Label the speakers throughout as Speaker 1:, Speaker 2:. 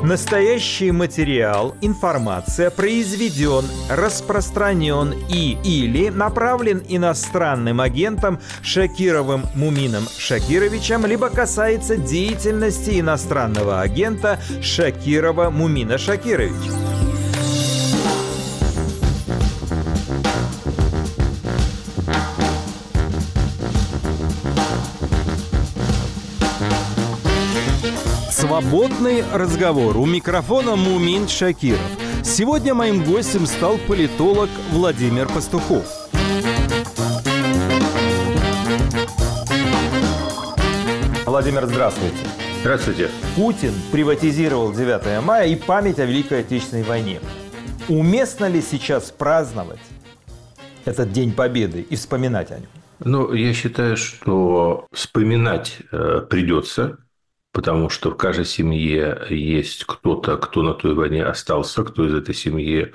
Speaker 1: Настоящий материал, информация произведен, распространен или направлен иностранным агентом Шакировым Мумином Шакировичем, либо касается деятельности иностранного агента Шакирова Мумина Шакировича. Свободный разговор. У микрофона Мумин Шакиров. Сегодня моим гостем стал политолог Владимир Пастухов. Владимир, здравствуйте.
Speaker 2: Здравствуйте.
Speaker 1: Путин приватизировал 9 мая и память о Великой Отечественной войне. Уместно ли сейчас праздновать этот День Победы и вспоминать о нем?
Speaker 2: Ну, я считаю, что вспоминать придется, потому что в каждой семье есть кто-то, кто на той войне остался, кто из этой семьи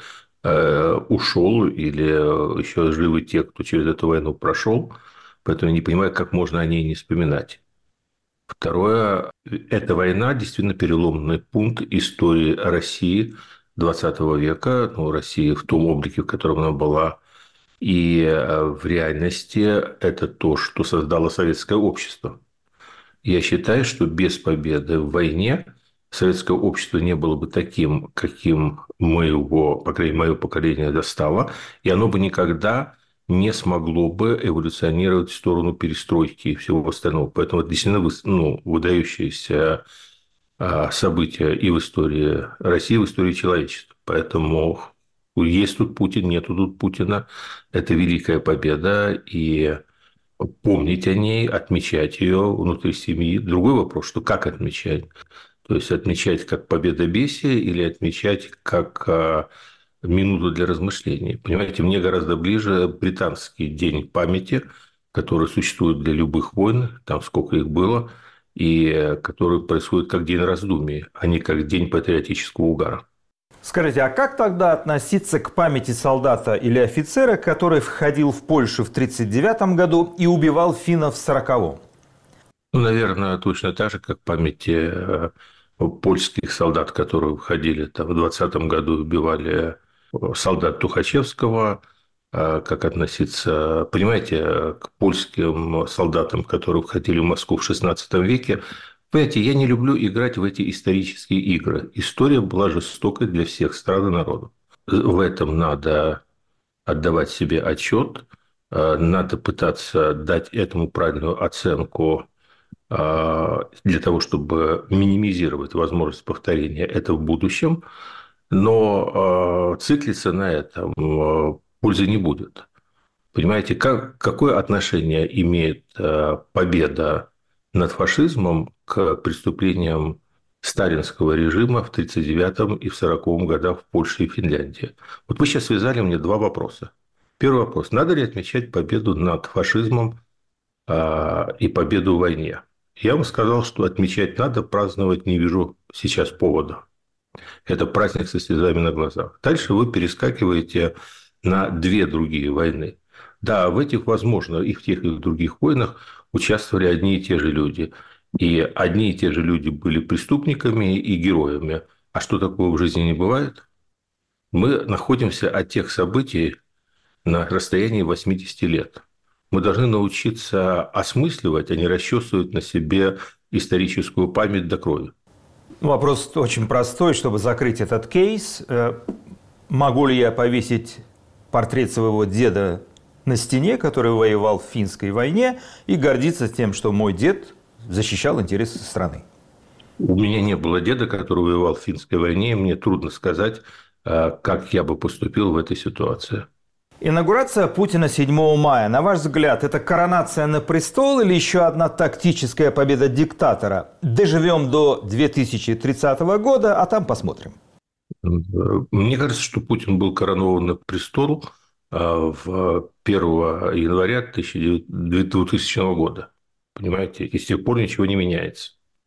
Speaker 2: ушел, или еще живы те, кто через эту войну прошел. Поэтому я не понимаю, как можно о ней не вспоминать. Второе, эта война действительно переломный пункт истории России XX века, России в том облике, в котором она была. И в реальности это то, что создало советское общество. Я считаю, что без победы в войне советское общество не было бы таким, каким мы его, по крайней мере, мое поколение достало, и оно бы никогда не смогло бы эволюционировать в сторону перестройки и всего остального. Поэтому это действительно выдающееся событие и в истории России, и в истории человечества. Поэтому есть тут Путин, нету тут Путина. Это великая победа, и помнить о ней, отмечать ее внутри семьи. Другой вопрос, что как отмечать? То есть отмечать как победобесие или отмечать как минуту для размышлений. Понимаете, мне гораздо ближе британский день памяти, который существует для любых войн, там сколько их было, и который происходит как день раздумий, а не как день патриотического угара.
Speaker 1: Скажите, а как тогда относиться к памяти солдата или офицера, который входил в Польшу в 1939 году и убивал финнов в 1940-м?
Speaker 2: Наверное, точно так же, как памяти польских солдат, которые входили там, в 2020 году и убивали солдат Тухачевского, как относиться, понимаете, к польским солдатам, которые входили в Москву в XVI веке. Понимаете, я не люблю играть в эти исторические игры. История была жестокой для всех стран и народов. В этом надо отдавать себе отчет, надо пытаться дать этому правильную оценку для того, чтобы минимизировать возможность повторения этого в будущем. Но циклиться на этом пользы не будет. Понимаете, какое отношение имеет победа над фашизмом к преступлениям сталинского режима в 1939 и в 1940 годах в Польше и Финляндии? Вот вы сейчас связали мне два вопроса. Первый вопрос. Надо ли отмечать победу над фашизмом и победу в войне? Я вам сказал, что отмечать надо, праздновать не вижу сейчас повода. Это праздник со слезами на глазах. Дальше вы перескакиваете на две другие войны. Да, в этих, возможно, и в тех, и в других войнах участвовали одни и те же люди. И одни и те же люди были преступниками и героями. А что такого в жизни не бывает? Мы находимся от тех событий на расстоянии 80 лет. Мы должны научиться осмысливать, а не расчесывать на себе историческую память до крови.
Speaker 1: Вопрос очень простой, чтобы закрыть этот кейс. Могу ли я повесить портрет своего деда на стене, который воевал в финской войне, и гордиться тем, что мой дед защищал интересы страны?
Speaker 2: У меня не было деда, который воевал в финской войне, и мне трудно сказать, как я бы поступил в этой ситуации.
Speaker 1: Инаугурация Путина 7 мая, на ваш взгляд, это коронация на престол или еще одна тактическая победа диктатора? Доживем до 2030 года, а там посмотрим.
Speaker 2: Мне кажется, что Путин был коронован на престол в 1 января 2000 года. Понимаете, и с тех пор ничего не меняется.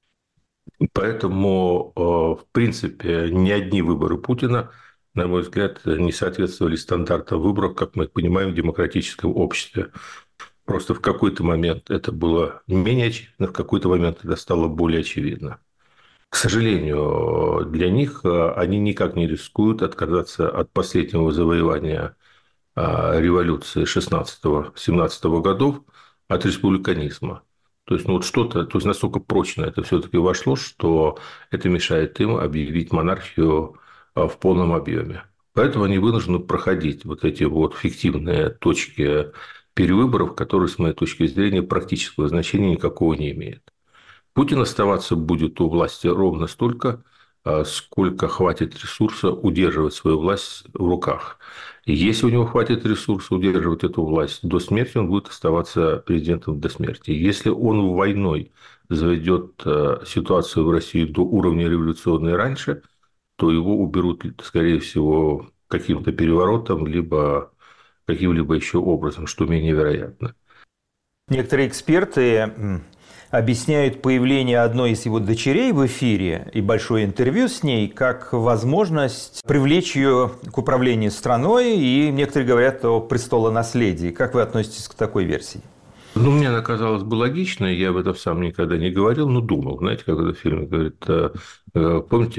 Speaker 2: Поэтому, в принципе, ни одни выборы Путина, на мой взгляд, не соответствовали стандартам выборов, как мы их понимаем, в демократическом обществе. Просто в какой-то момент это было менее очевидно, в какой-то момент это стало более очевидно. К К сожалению, для них они никак не рискуют отказаться от последнего завоевания революции 16-17 годов, от республиканизма. То есть, ну, вот что-то, то есть, настолько прочно это все-таки вошло, что это мешает им объявить монархию в полном объеме. Поэтому они вынуждены проходить вот эти вот фиктивные точки перевыборов, которые, с моей точки зрения, практического значения никакого не имеют. Путин оставаться будет у власти ровно столько, сколько хватит ресурса удерживать свою власть в руках. И если у него хватит ресурса удерживать эту власть до смерти, он будет оставаться президентом до смерти. Если он войной заведет ситуацию в России до уровня революционной раньше, то его уберут, скорее всего, каким-то переворотом, либо каким-либо еще образом, что менее вероятно.
Speaker 1: Некоторые эксперты объясняют появление одной из его дочерей в эфире и большое интервью с ней как возможность привлечь ее к управлению страной, и некоторые говорят о престолонаследии. Как вы относитесь к такой версии?
Speaker 2: Ну, мне она казалась бы логичной, я об этом сам никогда не говорил, но думал. Знаете, как в этом фильме говорит, помните,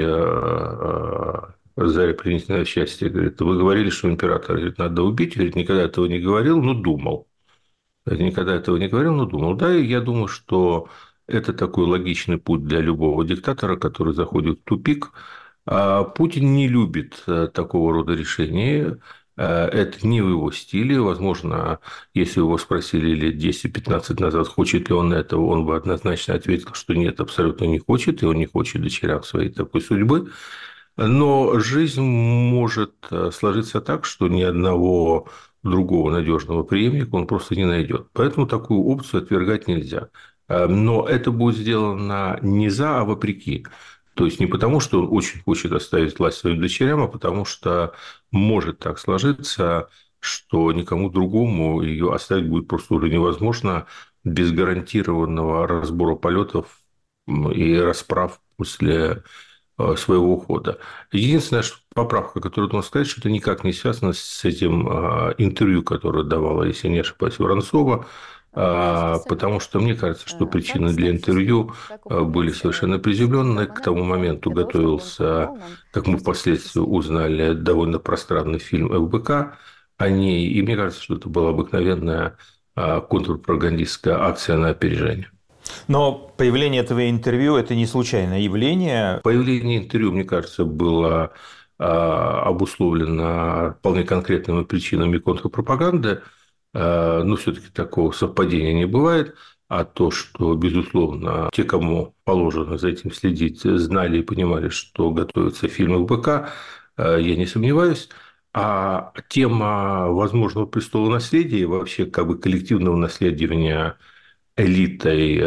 Speaker 2: Заря принесена счастье, говорит, вы говорили, что императора, говорит, надо убить, говорит, никогда этого не говорил, но думал. Никогда этого не говорил, но думал. Да, и я думаю, что это такой логичный путь для любого диктатора, который заходит в тупик. Путин не любит такого рода решений. Это не в его стиле. Возможно, если его спросили лет 10-15 назад, хочет ли он этого, он бы однозначно ответил, что нет, абсолютно не хочет, и он не хочет дочерям своей такой судьбы. Но жизнь может сложиться так, что ни одного другого надежного преемника он просто не найдет. Поэтому такую опцию отвергать нельзя. Но это будет сделано не за, а вопреки. То есть не потому, что он очень хочет оставить власть своим дочерям, а потому что может так сложиться, что никому другому ее оставить будет просто уже невозможно без гарантированного разбора полетов и расправ после своего ухода. Единственная поправка, которую нужно сказать, что это никак не связано с этим интервью, которое давала, если не ошибаюсь, Воронцова, потому что мне кажется, что причины для интервью были совершенно приземленные. К тому моменту готовился, как мы впоследствии узнали, довольно пространный фильм ФБК о ней, и мне кажется, что это была обыкновенная контрпропагандистская акция на опережение.
Speaker 1: Но появление этого интервью – это не случайное явление.
Speaker 2: Появление интервью, мне кажется, было обусловлено вполне конкретными причинами контрпропаганды, но все-таки такого совпадения не бывает. А то, что, безусловно, те, кому положено за этим следить, знали и понимали, что готовится фильм ФБК, я не сомневаюсь. А тема возможного престолонаследия и вообще как бы коллективного наследования элитой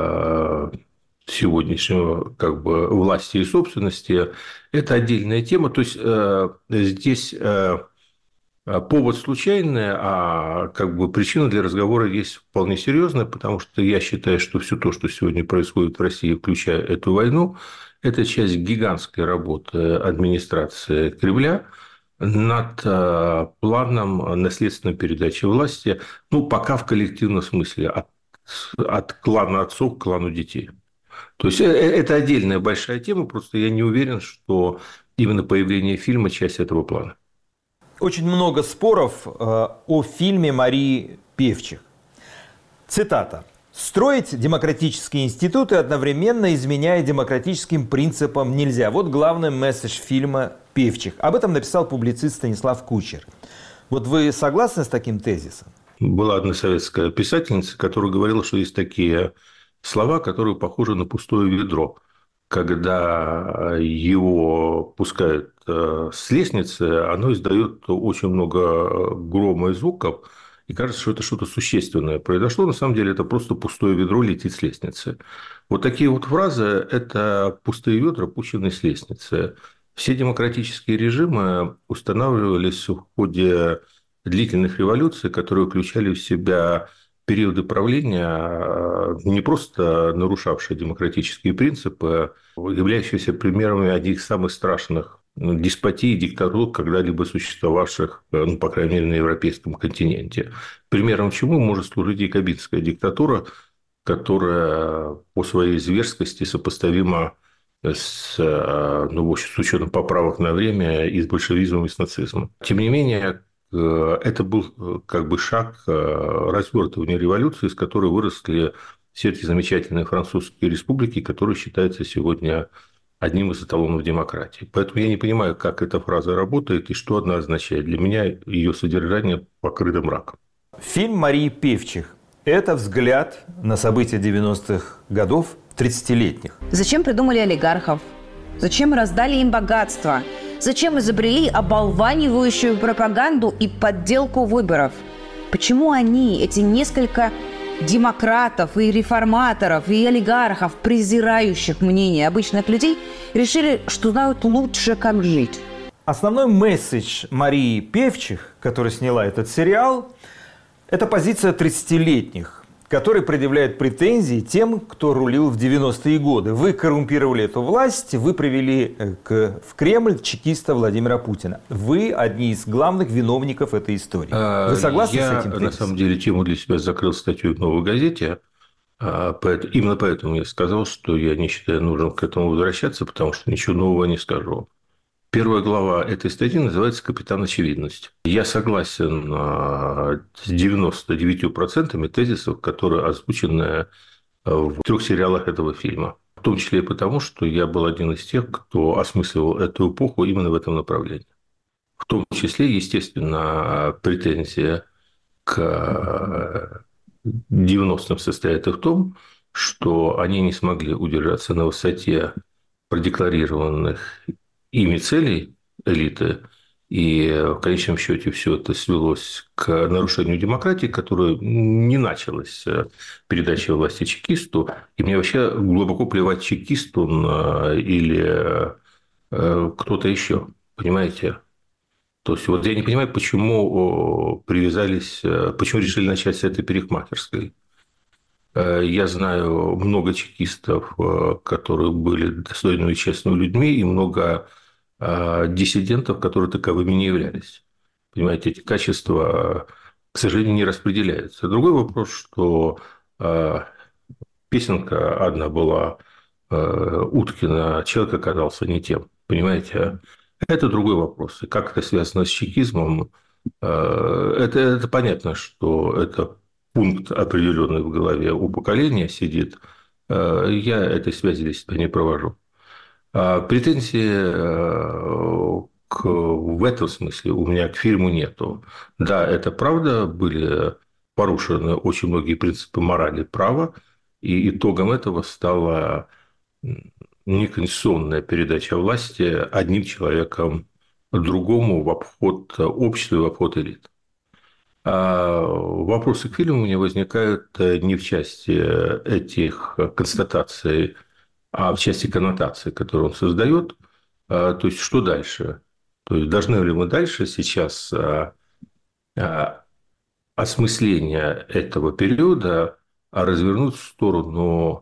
Speaker 2: сегодняшнего как бы власти и собственности, это отдельная тема. То есть здесь повод случайный, а как бы причина для разговора есть вполне серьезная, потому что я считаю, что все то, что сегодня происходит в России, включая эту войну, это часть гигантской работы администрации Кремля над планом наследственной передачи власти, ну, пока в коллективном смысле, от клана отцов к клану детей. То есть это отдельная большая тема, просто я не уверен, что именно появление фильма часть этого плана.
Speaker 1: Очень много споров о фильме Марии Певчих. Цитата. «Строить демократические институты, одновременно изменяя демократическим принципам, нельзя». Вот главный месседж фильма «Певчих». Об этом написал публицист Станислав Кучер. Вот вы согласны с таким тезисом?
Speaker 2: Была одна советская писательница, которая говорила, что есть такие слова, которые похожи на пустое ведро. Когда его пускают с лестницы, оно издает очень много грома и звуков, и кажется, что это что-то существенное произошло. На самом деле это просто пустое ведро летит с лестницы. Вот такие вот фразы – это пустые ведра, пущенные с лестницы. Все демократические режимы устанавливались в ходе длительных революций, которые включали в себя периоды правления, не просто нарушавшие демократические принципы, являющиеся примерами одних из самых страшных деспотий и диктатур, когда-либо существовавших, ну, по крайней мере, на европейском континенте. Примером чему может служить якобинская диктатура, которая по своей зверскости сопоставима с учетом поправок на время и с большевизмом, и с нацизмом. Тем не менее, это был как бы шаг развертывания революции, из которой выросли все эти замечательные французские республики, которые считаются сегодня одним из эталонов демократии. Поэтому я не понимаю, как эта фраза работает и что она означает. Для меня ее содержание покрыто мраком.
Speaker 1: Фильм Марии Певчих – это взгляд на события 90-х годов 30-летних.
Speaker 3: Зачем придумали олигархов? Зачем раздали им богатство? Зачем изобрели оболванивающую пропаганду и подделку выборов? Почему они, эти несколько демократов и реформаторов и олигархов, презирающих мнение обычных людей, решили, что знают лучше, как жить?
Speaker 1: Основной месседж Марии Певчих, которая сняла этот сериал, это позиция 30-летних, которые предъявляют претензии тем, кто рулил в 90-е годы. Вы коррумпировали эту власть, вы привели в Кремль чекиста Владимира Путина. Вы одни из главных виновников этой истории. Вы согласны с этим тезисом?
Speaker 2: Я, на самом деле, тему для себя закрыл статью в «Новой газете». Именно поэтому я сказал, что я не считаю нужным к этому возвращаться, потому что ничего нового не скажу. Первая глава этой статьи называется «Капитан Очевидность». Я согласен с 99% тезисов, которые озвучены в 3 сериалах этого фильма. В том числе и потому, что я был один из тех, кто осмысливал эту эпоху именно в этом направлении. В том числе, естественно, претензия к 90-м состоит и в том, что они не смогли удержаться на высоте продекларированных ими целей элиты, и в конечном счете все это свелось к нарушению демократии, которое не началось с передачи власти чекисту. И мне вообще глубоко плевать, чекист он или кто-то еще, понимаете? То есть вот я не понимаю, почему почему решили начать с этой парикмахерской. Я знаю много чекистов, которые были достойными и честными людьми, и много диссидентов, которые таковыми не являлись. Понимаете, эти качества, к сожалению, не распределяются. Другой вопрос, что песенка одна была Уткина «Человек оказался не тем». Понимаете, это другой вопрос. И как это связано с чекизмом, это понятно, что это пункт определенный в голове у поколения сидит. Я этой связи для себя не провожу. Претензий в этом смысле у меня к фильму нету. Да, это правда, были порушены очень многие принципы морали и права, и итогом этого стала неконституционная передача власти одним человеком другому в обход общества и в обход элит. Вопросы к фильму у меня возникают не в части этих констатаций, а в части коннотаций, которые он создает. То есть, что дальше? То есть, должны ли мы дальше сейчас осмысление этого периода развернуть в сторону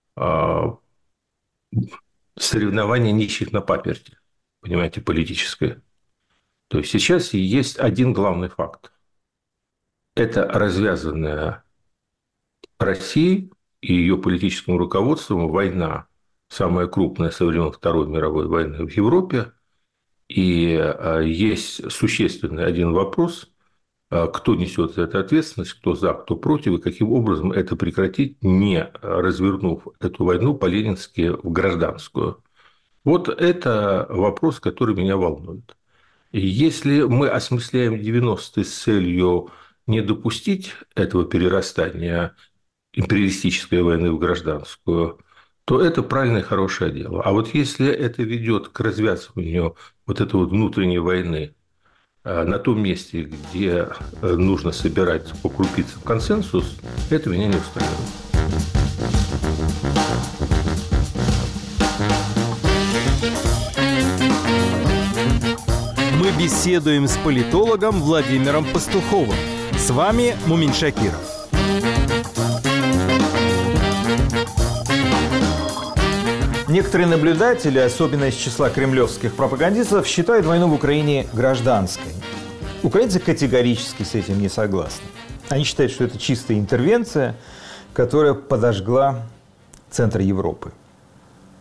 Speaker 2: соревнования нищих на паперти, понимаете, политическое? То есть, сейчас есть один главный факт. Это развязанная Россией и ее политическим руководством война, самая крупная со времен Второй мировой войны в Европе. И есть существенный один вопрос, кто несет за это ответственность, кто за, кто против, и каким образом это прекратить, не развернув эту войну по-ленински в гражданскую. Вот это вопрос, который меня волнует. Если мы осмысляем 90-е с целью не допустить этого перерастания империалистической войны в гражданскую, то это правильное и хорошее дело. А вот если это ведет к развязыванию вот этой вот внутренней войны на том месте, где нужно собирать по крупицам консенсус, это меня не устраивает.
Speaker 1: Мы беседуем с политологом Владимиром Пастуховым. С вами Мумин Шакиров. Некоторые наблюдатели, особенно из числа кремлевских пропагандистов, считают войну в Украине гражданской. Украинцы категорически с этим не согласны. Они считают, что это чистая интервенция, которая подожгла центр Европы.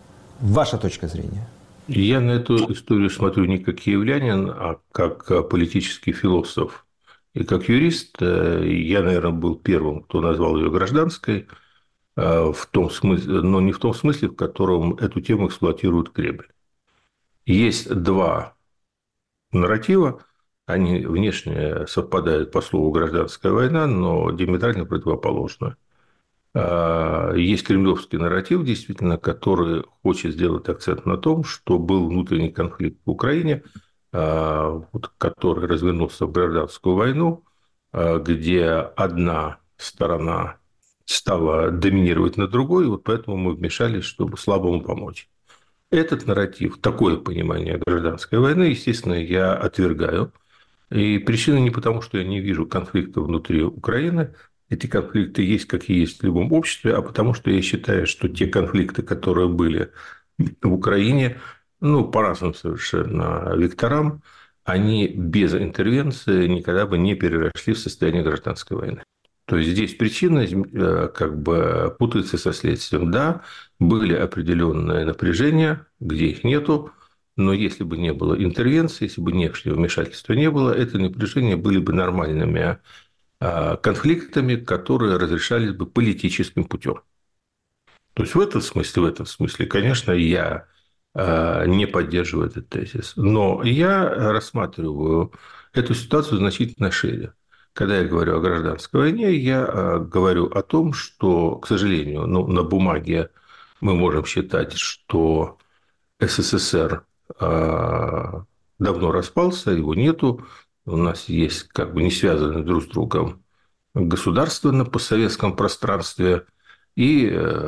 Speaker 1: Ваша точка зрения?
Speaker 2: Я на эту историю смотрю не как киевлянин, а как политический философ. И как юрист я, наверное, был первым, кто назвал ее гражданской, в том смысле, но не в том смысле, в котором эту тему эксплуатирует Кремль. Есть два нарратива, они внешне совпадают по слову «гражданская война», но диаметрально противоположны. Есть кремлевский нарратив, действительно, который хочет сделать акцент на том, что был внутренний конфликт в Украине, который развернулся в гражданскую войну, где одна сторона стала доминировать над другой, и вот поэтому мы вмешались, чтобы слабому помочь. Этот нарратив, такое понимание гражданской войны, естественно, я отвергаю. И причина не потому, что я не вижу конфликта внутри Украины. Эти конфликты есть, как и есть в любом обществе, а потому что я считаю, что те конфликты, которые были в Украине, ну, по разным совершенно векторам, они без интервенции никогда бы не переросли в состояние гражданской войны. То есть здесь причина как бы путается со следствием. Да, были определенные напряжения, где их нету, но если бы не было интервенции, если бы внешнего вмешательства не было, это напряжения были бы нормальными конфликтами, которые разрешались бы политическим путем. То есть в этом смысле, конечно, я не поддерживаю этот тезис. Но я рассматриваю эту ситуацию значительно шире. Когда я говорю о гражданской войне, я говорю о том, что, к сожалению, ну, на бумаге мы можем считать, что СССР давно распался, его нету. У нас есть как бы не связанные друг с другом государства на постсоветском пространстве, и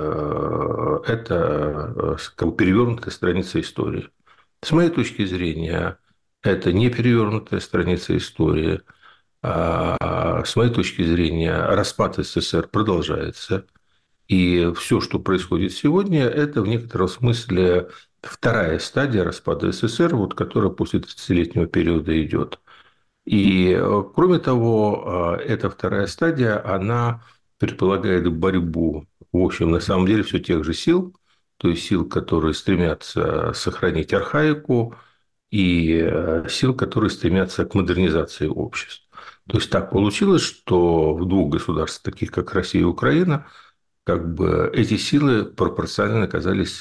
Speaker 2: это как бы перевернутая страница истории. С моей точки зрения, это не перевернутая страница истории. С моей точки зрения, распад СССР продолжается. И все, что происходит сегодня, это в некотором смысле вторая стадия распада СССР, вот, которая после 30-летнего периода идет. И, кроме того, эта вторая стадия, она предполагает борьбу, в общем, на самом деле, все тех же сил, то есть сил, которые стремятся сохранить архаику, и сил, которые стремятся к модернизации обществ. То есть так получилось, что в двух государствах, таких как Россия и Украина, как бы эти силы пропорционально оказались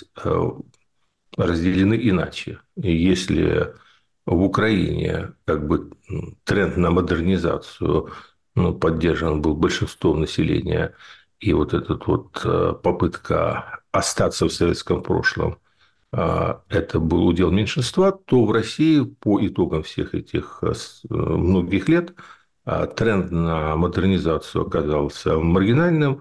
Speaker 2: разделены иначе. И если в Украине как бы тренд на модернизацию поддержан был большинством населения, и вот эта вот попытка остаться в советском прошлом, это был удел меньшинства, то в России по итогам всех этих многих лет тренд на модернизацию оказался маргинальным,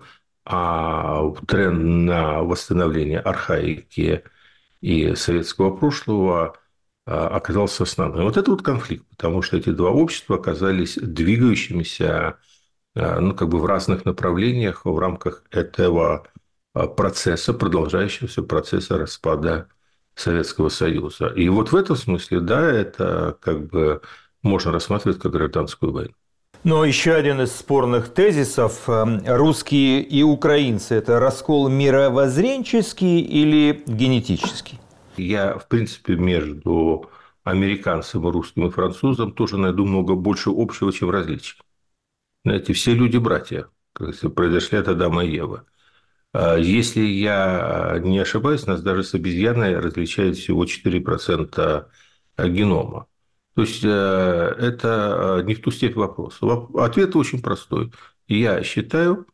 Speaker 2: а тренд на восстановление архаики и советского прошлого оказался основным. Вот это вот конфликт, потому что эти два общества оказались двигающимися ну, как бы в разных направлениях в рамках этого процесса, продолжающегося процесса распада Советского Союза. И вот в этом смысле, да, это как бы можно рассматривать как гражданскую войну.
Speaker 1: Но еще один из спорных тезисов – русские и украинцы – это раскол мировоззренческий или генетический?
Speaker 2: Я, в принципе, между американцем, русским и французом тоже найду много больше общего, чем различий. Знаете, все люди братья, как произошли от Адама и Евы. Если я не ошибаюсь, нас даже с обезьяной различает всего 4% генома. То есть это не в ту степь вопрос. Ответ очень простой. Я считаю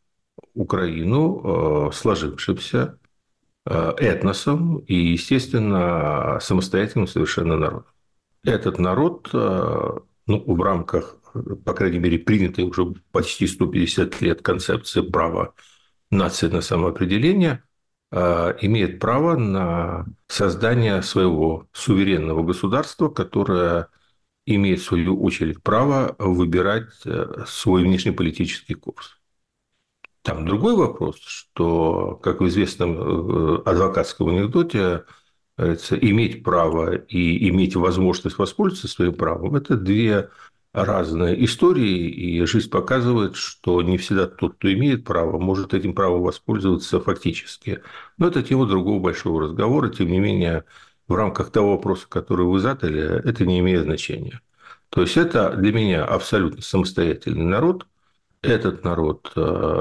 Speaker 2: Украину сложившимся этносом и, естественно, самостоятельным совершенно народом. Этот народ, ну, в рамках, по крайней мере, принятой уже почти 150 лет концепции права нации на самоопределение, имеет право на создание своего суверенного государства, которое имеет, в свою очередь, право выбирать свой внешнеполитический курс. Там другой вопрос, что, как в известном адвокатском анекдоте, иметь право и иметь возможность воспользоваться своим правом – это две разные истории, и жизнь показывает, что не всегда тот, кто имеет право, может этим правом воспользоваться фактически. Но это тема другого большого разговора. Тем не менее, в рамках того вопроса, который вы задали, это не имеет значения. То есть это для меня абсолютно самостоятельный народ. Этот народ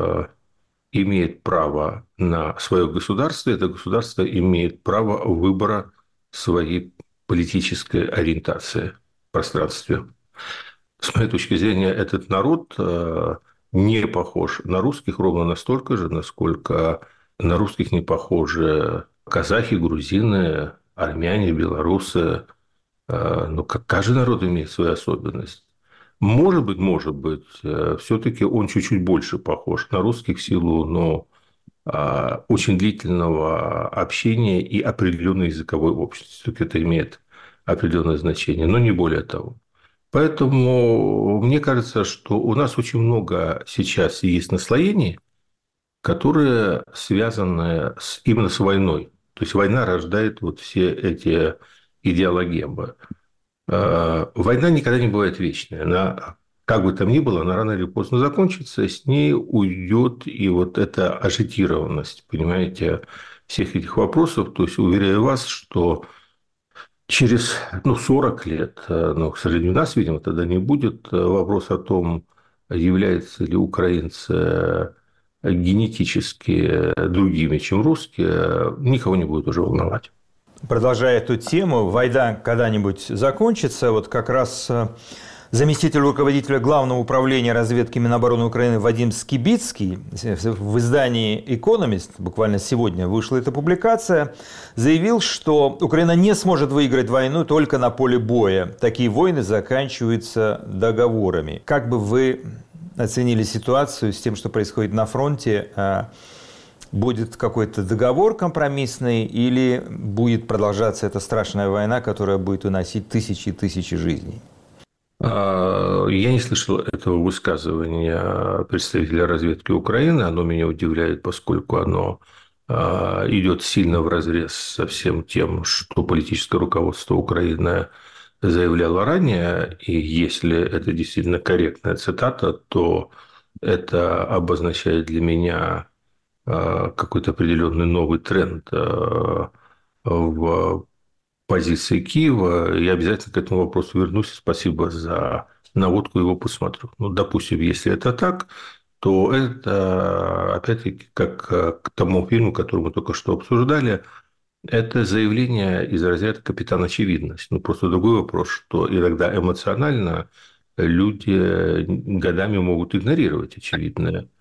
Speaker 2: имеет право на свое государство, это государство имеет право выбора своей политической ориентации в пространстве. С моей точки зрения, этот народ не похож на русских ровно настолько же, насколько на русских не похожи казахи, грузины, армяне, белорусы. Ну, как каждый народ имеет свою особенность. Может быть, все-таки он чуть-чуть больше похож на русских в силу, но очень длительного общения и определенной языковой общности. Все-таки это имеет определенное значение, но не более того. Поэтому мне кажется, что у нас очень много сейчас есть наслоений, которые связаны именно с войной. То есть война рождает вот все эти идеологемы. Война никогда не бывает вечной. Она, как бы там ни было, она рано или поздно закончится, с ней уйдет и вот эта ажитированность, понимаете, всех этих вопросов. То есть, уверяю вас, что через 40 лет, но, к сожалению, у нас, видимо, тогда не будет, вопрос о том, являются ли украинцы генетически другими, чем русские, никого не будет уже волновать.
Speaker 1: Продолжая эту тему, война когда-нибудь закончится. Вот как раз заместитель руководителя Главного управления разведки Минобороны Украины Вадим Скибицкий в издании «Экономист», буквально сегодня вышла эта публикация, заявил, что Украина не сможет выиграть войну только на поле боя. Такие войны заканчиваются договорами. Как бы вы оценили ситуацию с тем, что происходит на фронте? Будет какой-то договор компромиссный или будет продолжаться эта страшная война, которая будет уносить тысячи и тысячи жизней?
Speaker 2: Я не слышал этого высказывания представителя разведки Украины. Оно меня удивляет, поскольку оно идет сильно вразрез со всем тем, что политическое руководство Украины заявляло ранее. И если это действительно корректная цитата, то это обозначает для меня какой-то определенный новый тренд в позиции Киева. Я обязательно к этому вопросу вернусь. Спасибо за наводку, его посмотрю. Ну, допустим, если это так, то это, опять-таки, как к тому фильму, который мы только что обсуждали, это заявление из разряда «Капитан Очевидность». Ну, просто другой вопрос, что иногда эмоционально люди годами могут игнорировать очевидное.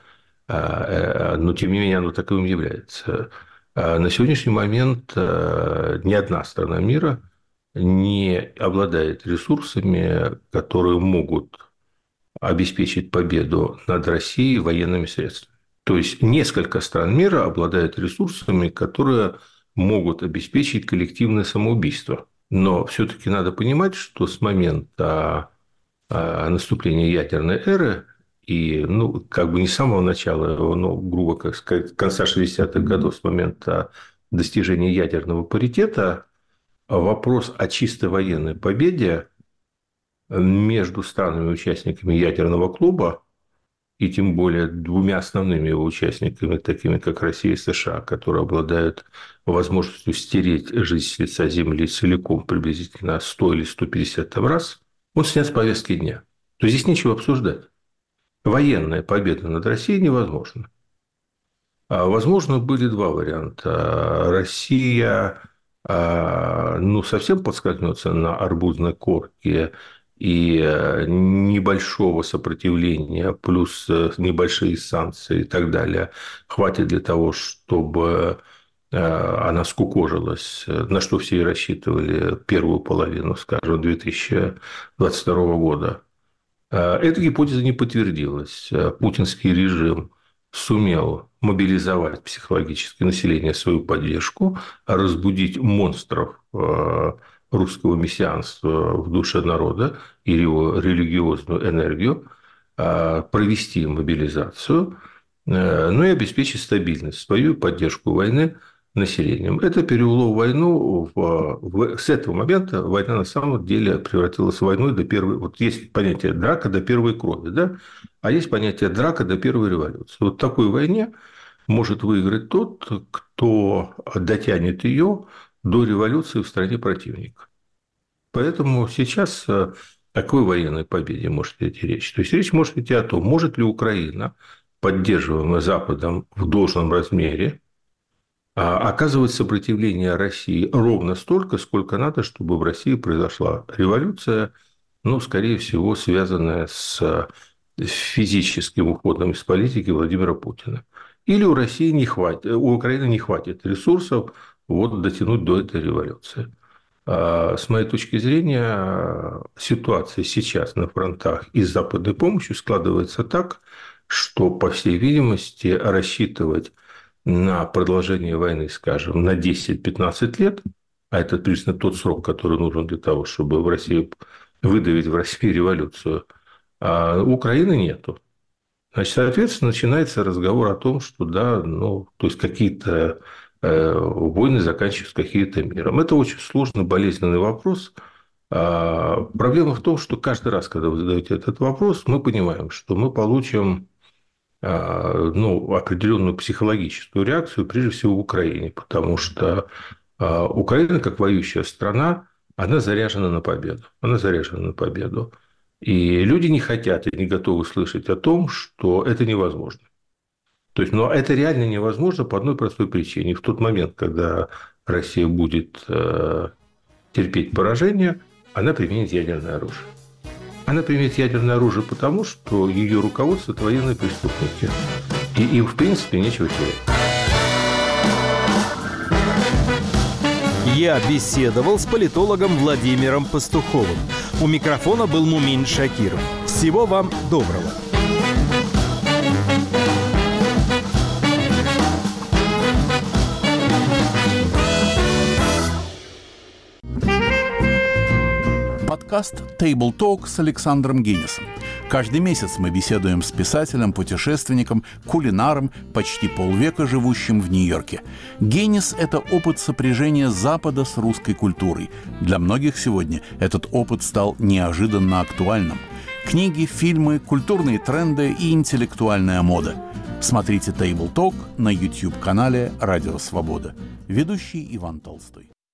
Speaker 2: Но, тем не менее, оно таковым является. На сегодняшний момент ни одна страна мира не обладает ресурсами, которые могут обеспечить победу над Россией военными средствами. То есть, несколько стран мира обладают ресурсами, которые могут обеспечить коллективное самоубийство. Но все-таки надо понимать, что с момента наступления ядерной эры и, как бы не с самого начала, но, грубо как сказать, конца 60-х годов, с момента достижения ядерного паритета, вопрос о чисто военной победе между странами-участниками ядерного клуба и тем более двумя основными его участниками, такими как Россия и США, которые обладают возможностью стереть жизнь с лица Земли целиком приблизительно 100 или 150 раз, он снят с повестки дня. То есть, здесь нечего обсуждать. Военная победа над Россией невозможна. Возможно, были два варианта. Россия совсем подскользнется на арбузной корке, и небольшого сопротивления, плюс небольшие санкции и так далее, хватит для того, чтобы она скукожилась, на что все и рассчитывали первую половину, скажем, 2022 года. Эта гипотеза не подтвердилась. Путинский режим сумел мобилизовать психологически население, свою поддержку, разбудить монстров русского мессианства в душе народа и его религиозную энергию, провести мобилизацию, и обеспечить стабильность свою, поддержку войны населением. Это перевело войну с этого момента война на самом деле превратилась в войну до первой. Вот есть понятие драка до первой крови, да? А есть понятие драка до первой революции. Вот в такой войне может выиграть тот, кто дотянет ее до революции в стране противника. Поэтому сейчас о какой военной победе может идти речь? То есть речь может идти о том, может ли Украина, поддерживаемая Западом в должном размере, оказывать сопротивление России ровно столько, сколько надо, чтобы в России произошла революция, ну, скорее всего, связанная с физическим уходом из политики Владимира Путина. Или у России не хватит, у Украины не хватит ресурсов вот дотянуть до этой революции. С моей точки зрения, ситуация сейчас на фронтах и с западной помощью складывается так, что, по всей видимости, рассчитывать на продолжение войны, скажем, на 10-15 лет, а это приблизительно тот срок, который нужен для того, чтобы в России выдавить в России революцию, а у Украины нету. Значит, соответственно, начинается разговор о том, что да, ну, то есть какие-то войны заканчиваются каким-то миром. Это очень сложный, болезненный вопрос. Проблема в том, что каждый раз, когда вы задаете этот вопрос, мы понимаем, что мы получим определенную психологическую реакцию, прежде всего в Украине, потому что Украина, как воюющая страна, она заряжена на победу. Она заряжена на победу. И люди не хотят и не готовы слышать о том, что это невозможно. То есть, но это реально невозможно по одной простой причине. В тот момент, когда Россия будет терпеть поражение, она применит ядерное оружие. Она применит ядерное оружие потому, что ее руководство – это военные преступники. И им, в принципе, нечего терять.
Speaker 1: Я беседовал с политологом Владимиром Пастуховым. У микрофона был Мумин Шакиров. Всего вам доброго.
Speaker 4: Подкаст Table Talk с Александром Гиннисом. Каждый месяц мы беседуем с писателем, путешественником, кулинаром, почти полвека живущим в Нью-Йорке. Гиннис – это опыт сопряжения Запада с русской культурой. Для многих сегодня этот опыт стал неожиданно актуальным. Книги, фильмы, культурные тренды и интеллектуальная мода. Смотрите Table Talk на YouTube-канале «Радио Свобода». Ведущий Иван Толстой.